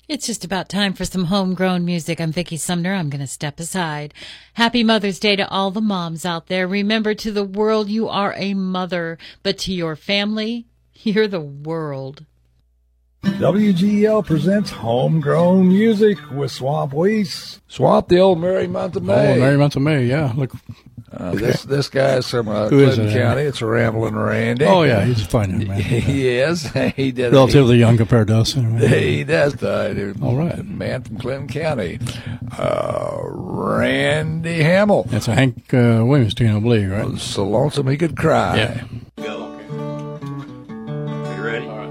It's just about time for some homegrown music. I'm Vicki Sumner. I'm going to step aside. Happy Mother's Day to all the moms out there. Remember, to the world, you are a mother, but to your family, you're the world. WGL presents Homegrown Music with Swamp Weiss. Swamp, the old Merry Month of May. Oh, Merry Month of May, yeah. Look, this guy is from Clinton County. It's Ramblin' Randy. Oh, yeah, he's a fine young man. Yes, he did. Relatively young compared to us. He does. All right. Man from Clinton County. Randy Hamill. That's a Hank Williams tune, I believe, right? So lonesome he could cry. Yeah. Go. Okay. Are you ready? All right.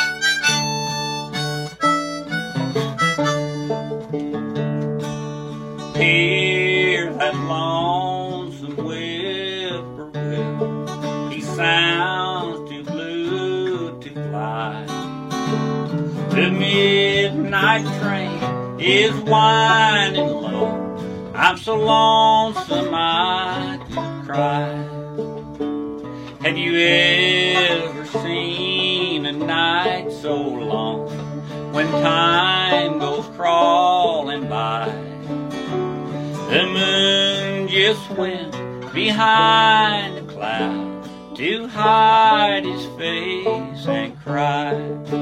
Hear that lonesome whippoorwill. He sounds too blue to fly. The midnight train is winding low. I'm so lonesome I could cry. Have you ever seen a night so long when time goes crawling by? The moon just went behind a cloud to hide his face and cry.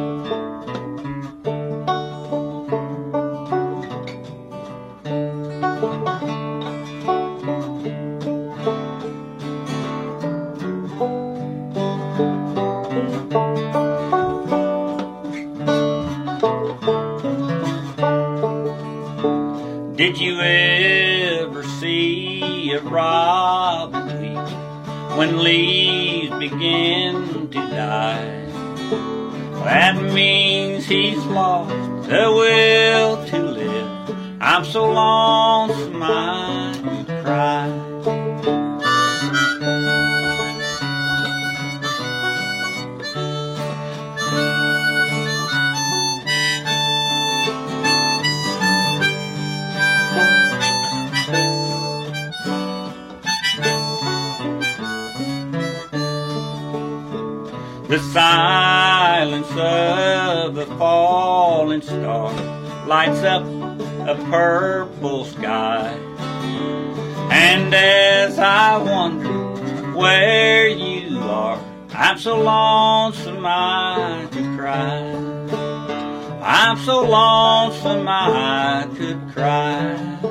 Did you ever see a robin weep when leaves begin to die? That means he's lost the will to live. I'm so lonesome I could cry. The silence of a falling star lights up a purple sky. And as I wonder where you are, I'm so lonesome I could cry. I'm so lonesome I could cry.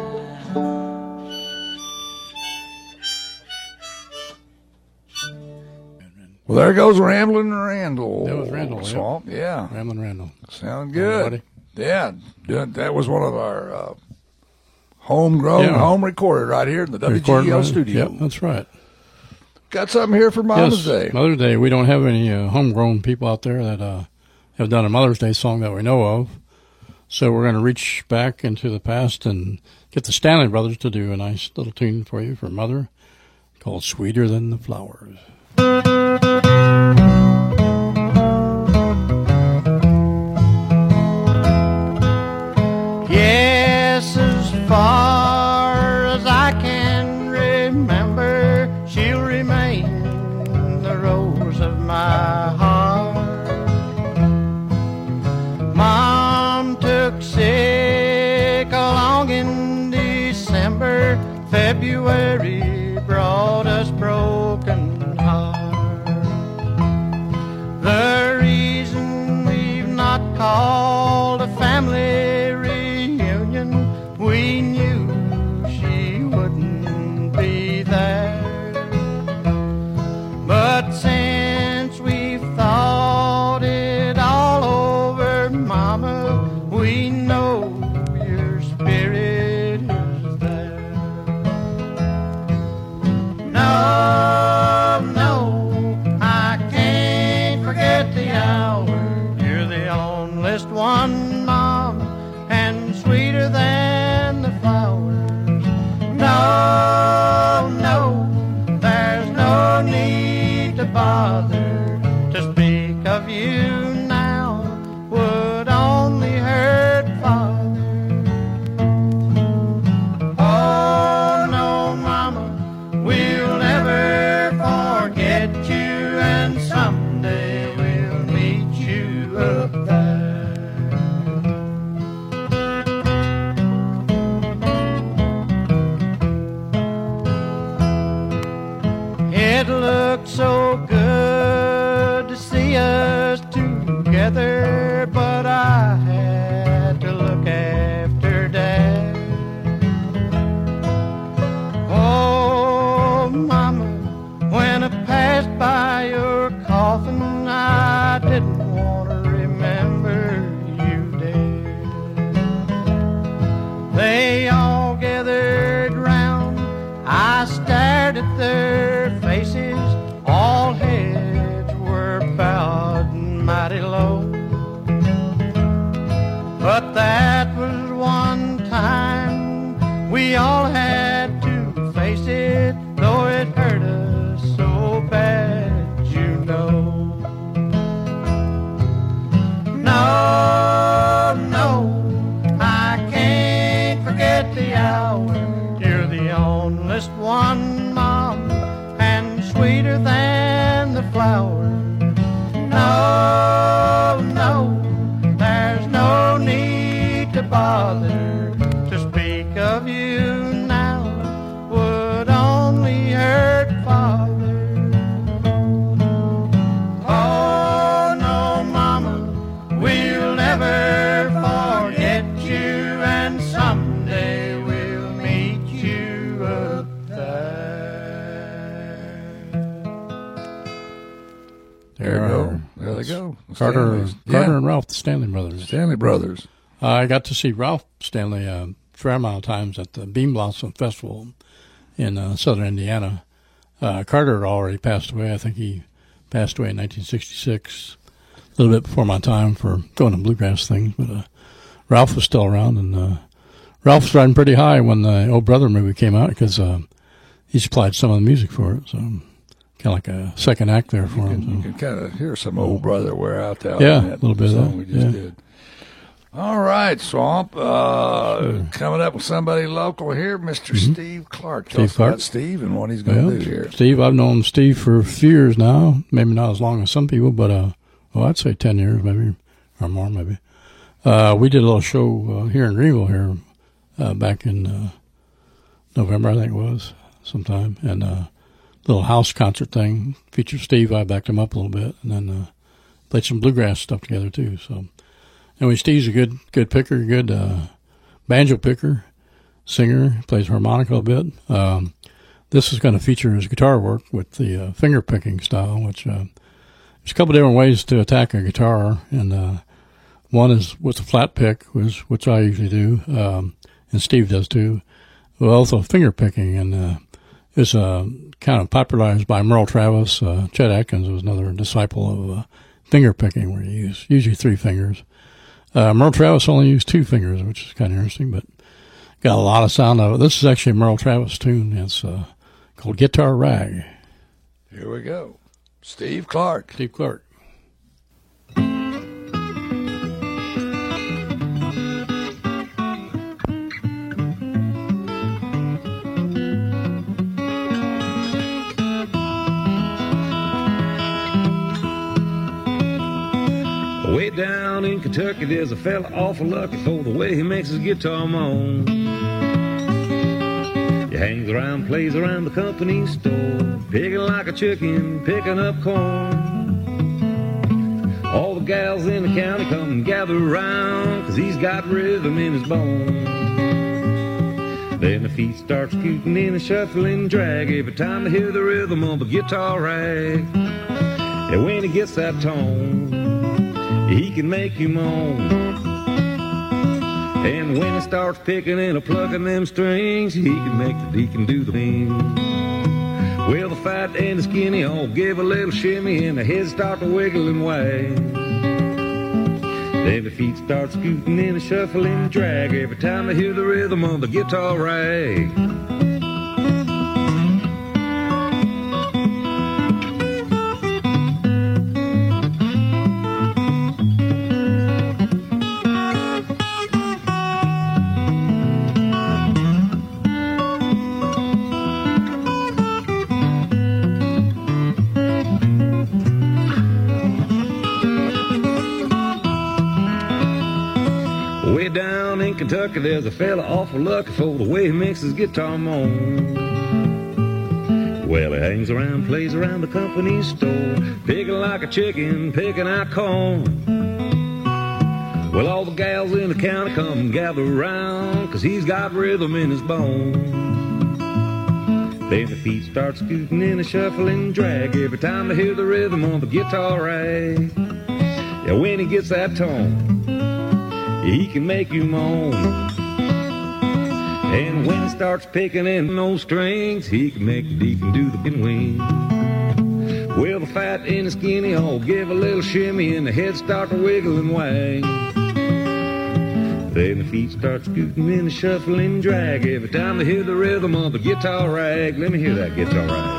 Well, there goes Ramblin' Randall. That was Randall, Swamp, yeah. Ramblin' Randall. Sound good. Buddy. Yeah, that was one of our homegrown, home recorded right here in the WGL studio. Yep, that's right. Got something here for Mother's Day. Mother's Day. We don't have any homegrown people out there that have done a Mother's Day song that we know of. So we're going to reach back into the past and get the Stanley Brothers to do a nice little tune for you for Mother called Sweeter Than the Flowers. Yes, as far as I can remember, she'll remain the rose of my heart. Mom took sick along in December. February brought us broken hearts. The reason we've not called a family reunion, we knew she wouldn't be there. But since we've thought it all over, Mama, we know your spirit is there. No, no, I can't forget the hour. You're the onlyest one, Mom, and sweeter than the flowers. No, no, there's no need to bother. To speak of you now would only hurt Father. Oh, no, Mama, we'll never forget you, and someday we'll meet you up there. they all gathered round. I stared at their faces, all heads were bowed mighty low. But that was one time we all had to face it, though it hurt us so bad, you know. No, no, I can't forget the hour. You're the onlyest one, Mom, and sweeter than the flowers. No, no, there's no need to bother. To speak of you now would only hurt Father. Oh, no, Mama, we'll never forget you, and someday we'll meet you up there. There you go. There they go. Carter Yeah. and Ralph, the Stanley brothers. Stanley Brothers. I got to see Ralph Stanley a fair amount of times at the Bean Blossom Festival in southern Indiana. Carter had already passed away. I think he passed away in 1966, a little bit before my time for going to bluegrass things. But Ralph was still around, and Ralph was riding pretty high when the Oh Brother movie came out because he supplied some of the music for it. So kind of like a second act there for him. You can kind of hear some old brother wear out there. Yeah, in that a little bit of song that, we just yeah. did. All right, Swamp. Coming up with somebody local here, Mr. Steve Clark. Tell Steve us Clark. about Steve and what he's going to do here. Steve, I've known Steve for a few years now. Maybe not as long as some people, but I'd say 10 years maybe, or more maybe. We did a little show here in Greenville here back in November, I think it was, sometime, and little house concert thing. Featured Steve. I backed him up a little bit, and then played some bluegrass stuff together too. So anyway, Steve's a good picker, good banjo picker, singer, plays harmonica a bit. This is going to feature his guitar work with the finger picking style, which there's a couple different ways to attack a guitar, and one is with a flat pick, which I usually do, and Steve does too. But also finger picking, and it's kind of popularized by Merle Travis. Chet Atkins was another disciple of finger picking, where you use usually 3 fingers. Merle Travis only used 2 fingers, which is kind of interesting, but got a lot of sound out of it. This is actually a Merle Travis tune. It's called Guitar Rag. Here we go. Steve Clark. Steve Clark. Way down in Kentucky, there's a fella awful lucky for the way he makes his guitar moan. He hangs around, plays around the company store, picking like a chicken, picking up corn. All the gals in the county come and gather around, 'cause he's got rhythm in his bones. Then the feet start scooting in a shuffling drag every time they hear the rhythm of a guitar rag. And when he gets that tone, he can make you moan. And when he starts picking and plucking them strings, he can do the thing. Well, the fat and the skinny all give a little shimmy, and the heads start to wiggle and wag. Then the feet start scooting in a shuffling drag every time they hear the rhythm of the guitar rag. Way down in Kentucky, there's a fella awful lucky for the way he makes his guitar moan. Well, he hangs around, plays around the company store, picking like a chicken, picking out corn. Well, all the gals in the county come and gather around, 'cause he's got rhythm in his bones. Then the feet start scooting in a shuffling drag every time they hear the rhythm on the guitar rag. Yeah, when he gets that tone, he can make you moan. And when he starts picking in those strings, he can make the deacon do the wing. Well, the fat and the skinny all give a little shimmy, and the head start to wiggle and wag. Then the feet start scooting and the shuffling and drag every time they hear the rhythm of the guitar rag. Let me hear that guitar rag.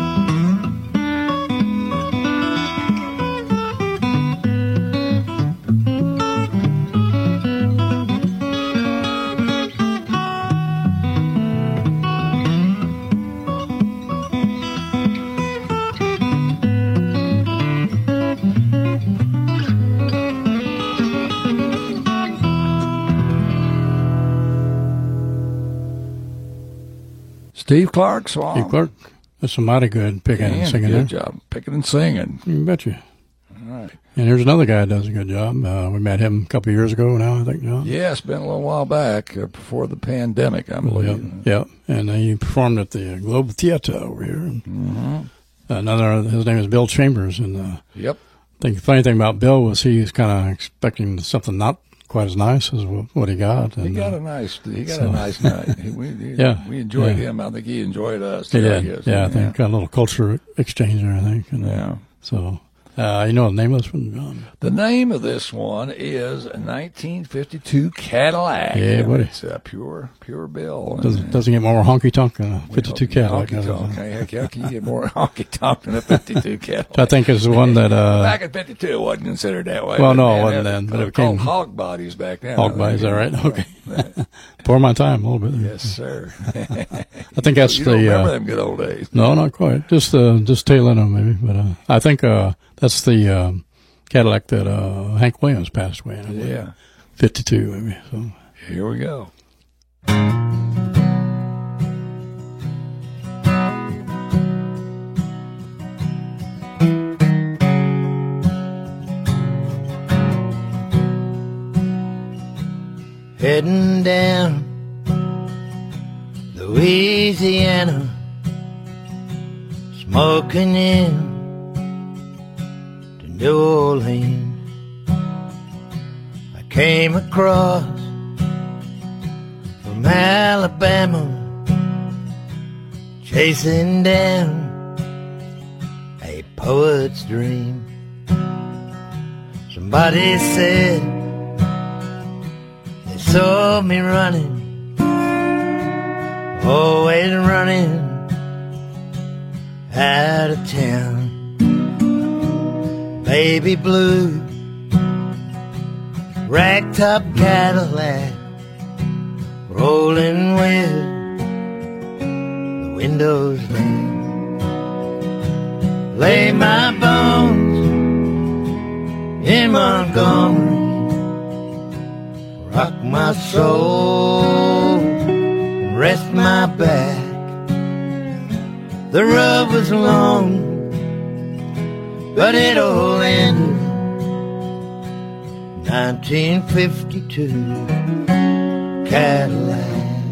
Steve Clark, Swamp. Steve Clark. That's some mighty good picking and singing good there. job picking and singing. You betcha. All right. And here's another guy that does a good job. We met him a couple of years ago now, I think, John. Yeah, it's been a little while back, before the pandemic, I believe. Yeah. And he performed at the Globe Theatre over here. His name is Bill Chambers. And Yep. I think the funny thing about Bill was he was kind of expecting something not quite as nice as what he got. And, He got a nice night. We enjoyed him. I think he enjoyed us. He too, did. I guess. Yeah, I think got a little culture exchange there, I think. And, Yeah. So, you know the name of this one, John? The name of this one is a 1952 Cadillac. Yeah, buddy. It's a pure Bill. Doesn't get more honky tonk than a 52 Cadillac. Honky tonk. Heck, how can you get more honky tonk than a 52 Cadillac? I think is the one that. Back in 52, it wasn't considered that way. Well, but no, man, it wasn't then, but it became hog bodies back then. hog bodies. Is that right? Okay. Before my time, a little bit. Yes, sir. I think that's you the. Don't remember them good old days? No, not quite. Just tail end of maybe, but I think that's the Cadillac that Hank Williams passed away in. I believe. Yeah. 52 maybe. So Here we go. Heading down Louisiana, smoking in to New Orleans. I came across from Alabama, chasing down a poet's dream. Somebody said they saw me running, always running out of town. Baby blue, ragtop Cadillac, rolling with the windows down. Lay my bones in Montgomery, rock my soul and rest my back. The road was long, but it all ended 1952 Cadillac.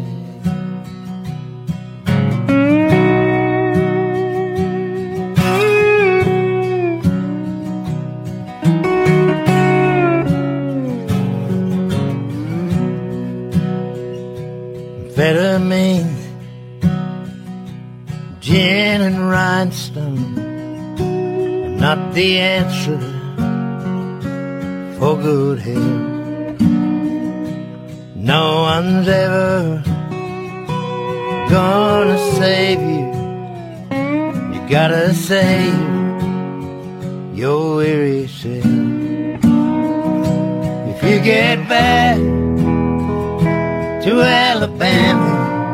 Amphetamine, gin and rhinestone are not the answer for good health. No one's ever gonna save you. You gotta save your weary self. If you get back to Alabama,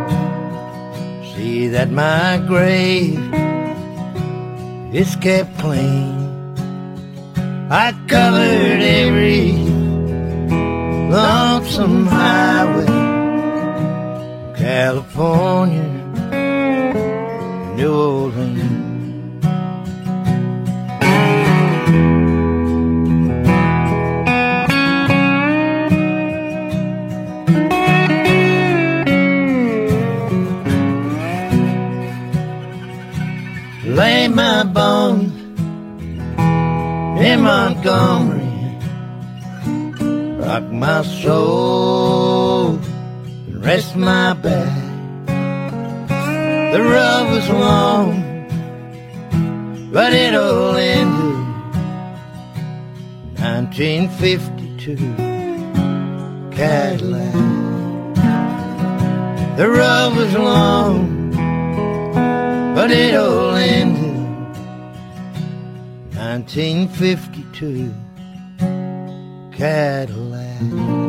see that my grave is kept clean. I covered every lonesome highway, California, New Orleans. Lay my bones in Montgomery, rock my soul, and rest my back. The road was long, but it all ended 1952 Cadillac. The road was long, but it all ended 1952 Cadillac.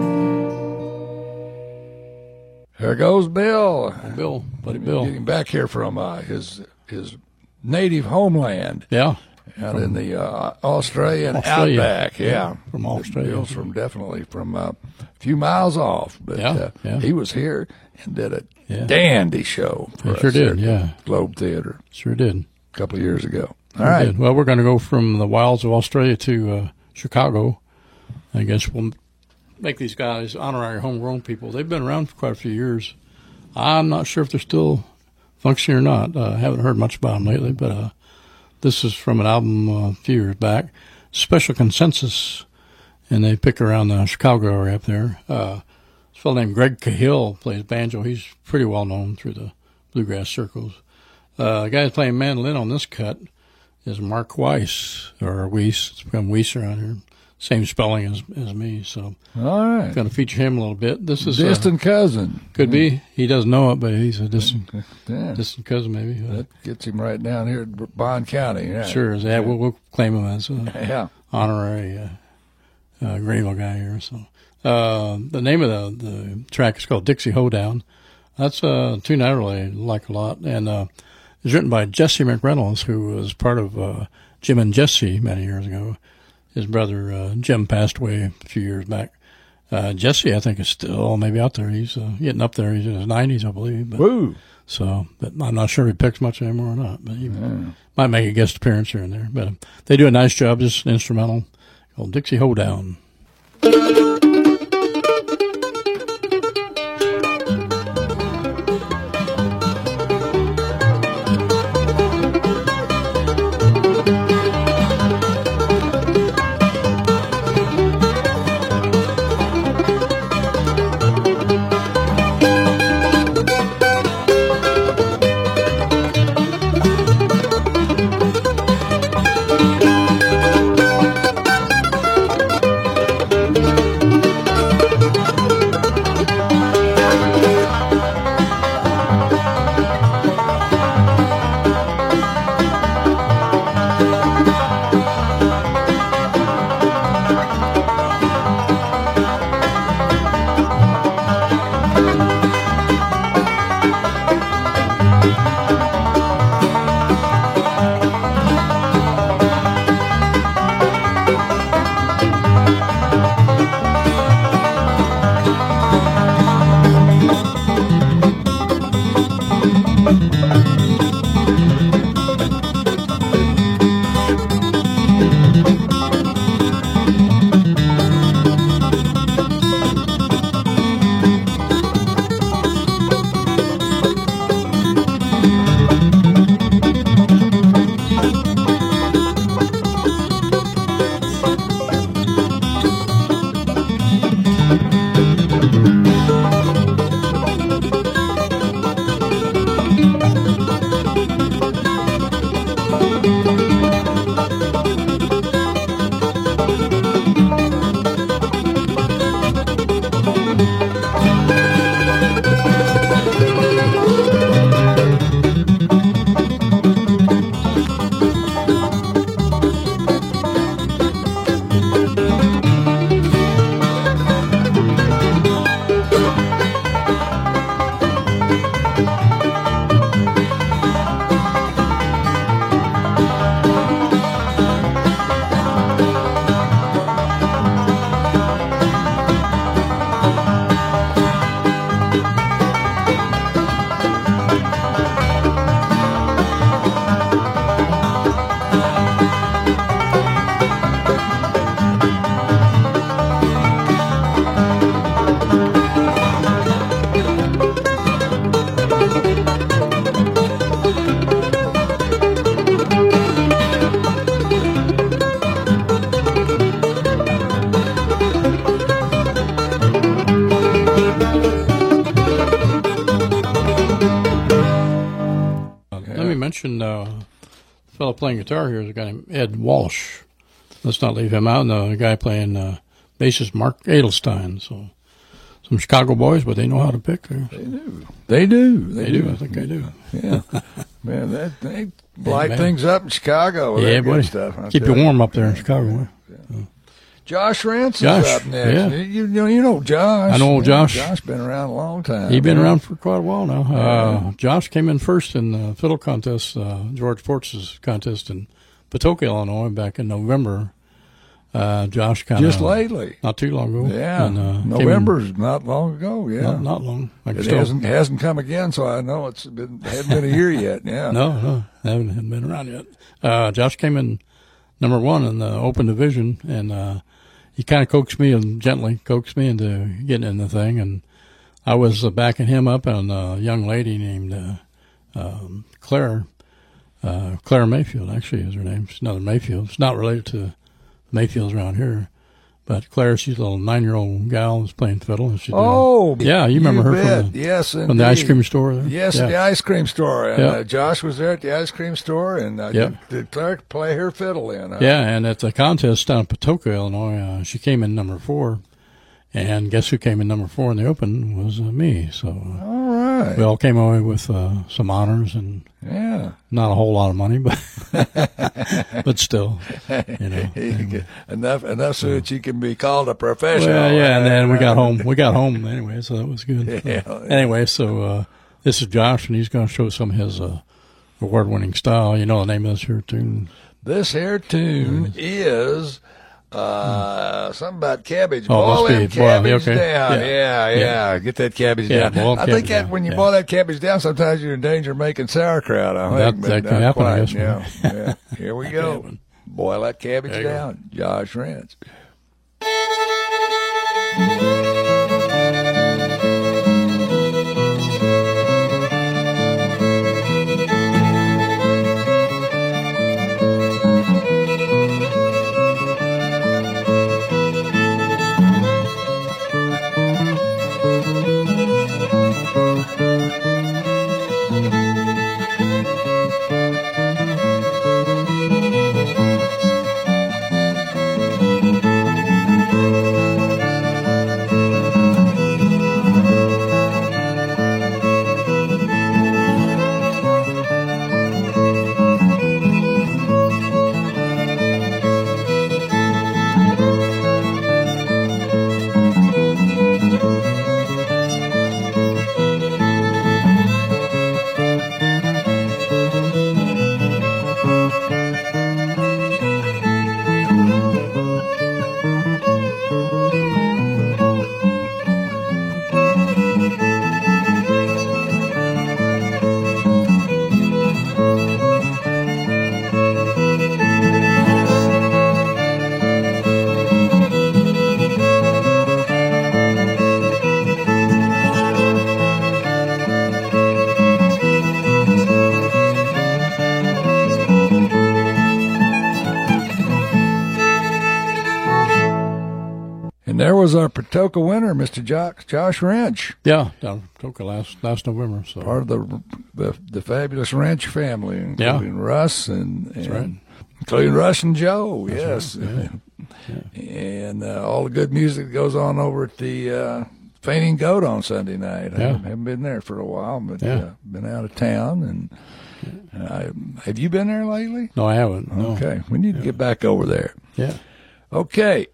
There goes Bill. Bill, buddy Bill. Getting back here from his native homeland. Yeah. Out in the Australian outback. Yeah. From Australia. Bill's definitely from a few miles off. But he was here and did a dandy show for us. Sure did, Globe Theater. Sure did. A couple of years ago. All right. Did. Well, we're going to go from the wilds of Australia to Chicago. I guess we'll make these guys honorary homegrown people. They've been around for quite a few years. I'm not sure if they're still functioning or not. I haven't heard much about them lately, but this is from an album a few years back, Special Consensus, and they pick around the Chicago area up there. This fellow named Greg Cahill plays banjo. He's pretty well known through the bluegrass circles. The guy playing mandolin on this cut is Mark Weiss, or Weiss. It's become Weiss around here. Same spelling as me, so all right. Going to feature him a little bit. This is distant cousin. Could be. He doesn't know it, but he's a distant cousin, maybe. That gets him right down here at Bond County. Yeah. Sure is. Yeah, we'll claim him as a honorary Greenville guy here. So the name of the track is called Dixie Hoedown. That's a tune I really like a lot, and it's written by Jesse McReynolds, who was part of Jim and Jesse many years ago. His brother Jim passed away a few years back. Jesse, I think, is still maybe out there. He's getting up there. He's in his 90s, I believe. But, woo! But I'm not sure if he picks much anymore or not. But he might make a guest appearance here and there. But they do a nice job, just an instrumental called Dixie Hoedown. mention the fellow playing guitar here is a guy named Ed Walsh. Let's not leave him out. And the guy playing bassist Mark Edelstein. So some Chicago boys, but they know how to pick. They do. I think they do. Yeah. Man, they light things up in Chicago with that good stuff. Keep you warm up there in Chicago. Yeah. Josh Rentz is up next. Yeah. You know Josh. I know Josh. Josh been around a long time. He's been around for quite a while now. Josh came in first in the fiddle contest, George Fortz's contest in Patoka, Illinois, back in November. Josh kind of just lately, not too long ago. Yeah, and, November's not long ago. Yeah, not long. It hasn't come again, so I know hadn't been a year yet. Yeah, no, haven't been around yet. Josh came in number 1 in the open division, and he kind of gently coaxed me into getting in the thing, and I was backing him up, and a young lady named Claire Mayfield, actually is her name. She's another Mayfield. It's not related to Mayfields around here, but Claire, she's a little 9-year-old gal who's playing fiddle. And yeah, you remember her from the ice cream store there? Yes, yeah. The ice cream store. And Josh was there at the ice cream store, and did Claire play her fiddle in? Yeah, and at the contest down in Patoka, Illinois, she came in number 4, and guess who came in number 4 in the open was me. So all right, we all came away with some honors and not a whole lot of money, but but still, enough so that you can be called a professional. Well, yeah, and then we got home anyway, so that was good. Anyway, so this is Josh, and he's going to show some of his award-winning style. You know the name of this here tune? This here tune is something about cabbage. Boil them cabbage down. Yeah. Get that cabbage down. I think that when you boil that cabbage down, sometimes you're in danger of making sauerkraut. I think that can happen. I guess. Yeah. Here we go. Boil that cabbage down. Josh Rentz. There was our Patoka winner, Mr. Josh Wrench. Yeah, down Patoka last November. So part of the fabulous Wrench family, including Russ and including Russ and Joe. That's yes, right. Yeah. And all the good music that goes on over at the Fainting Goat on Sunday night. I haven't been there for a while, but been out of town. And have you been there lately? No, I haven't. No. Okay, we need to get back over there. Yeah. Okay,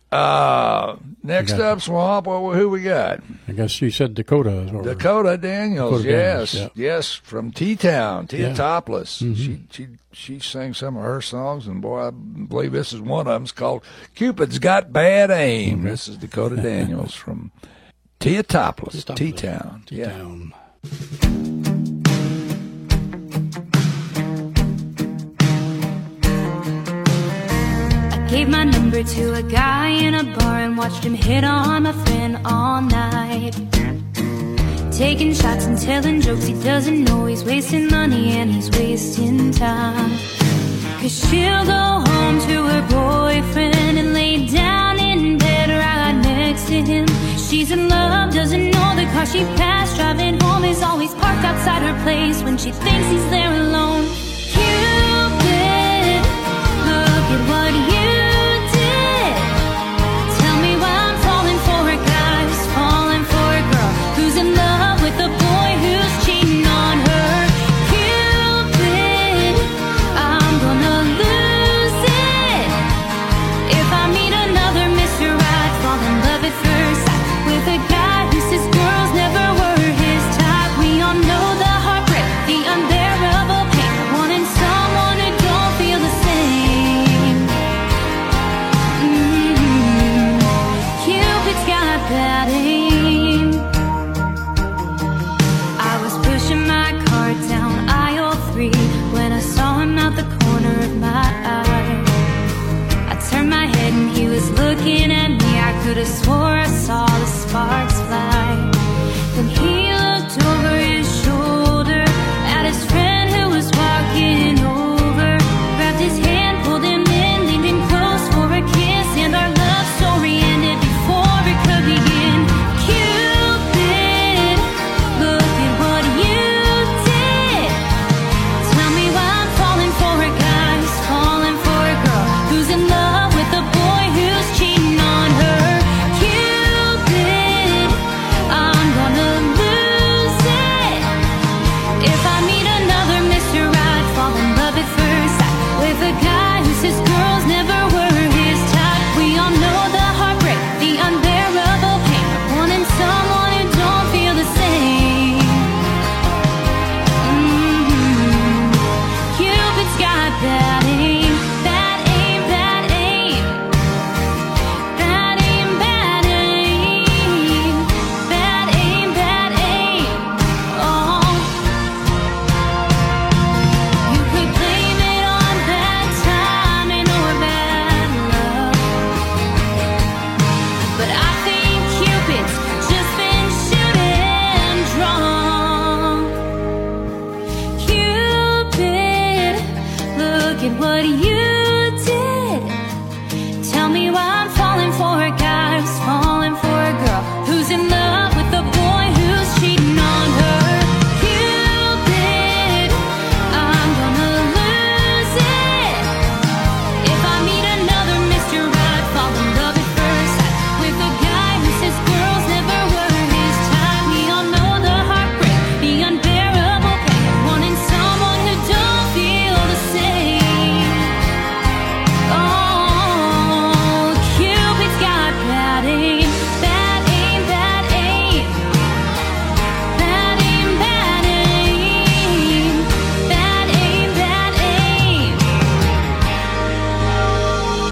next up, Swamp, who we got? I guess you said Dakota. Dakota Daniels, Daniels, yes, from T-Town, Teotopolis. Mm-hmm. She sang some of her songs, and boy, I believe this is one of them. It's called Cupid's Got Bad Aim. Mm-hmm. This is Dakota Daniels from Teotopolis, T-Town. T-Town. Gave my number to a guy in a bar and watched him hit on my friend all night. Taking shots and telling jokes, he doesn't know he's wasting money and he's wasting time. 'Cause she'll go home to her boyfriend and lay down in bed right next to him. She's in love, doesn't know the car she passed driving home is always parked outside her place when she thinks he's there alone.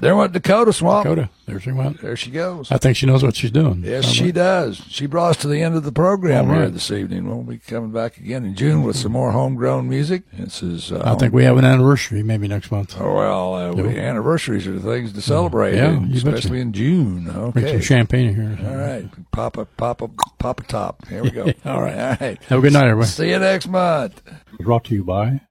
There went Dakota Swamp. Dakota. There she went. There she goes. I think she knows what she's doing. Yes, she does. She brought us to the end of the program All right. here this evening. We'll be coming back again in June with some more homegrown music. This is. I think we have an anniversary maybe next month. Oh, well, anniversaries are the things to celebrate, especially in June. Okay. Bring some champagne here. All right. Pop a top. Here we go. All right. All right. Have a good night, everybody. See you next month. Brought to you by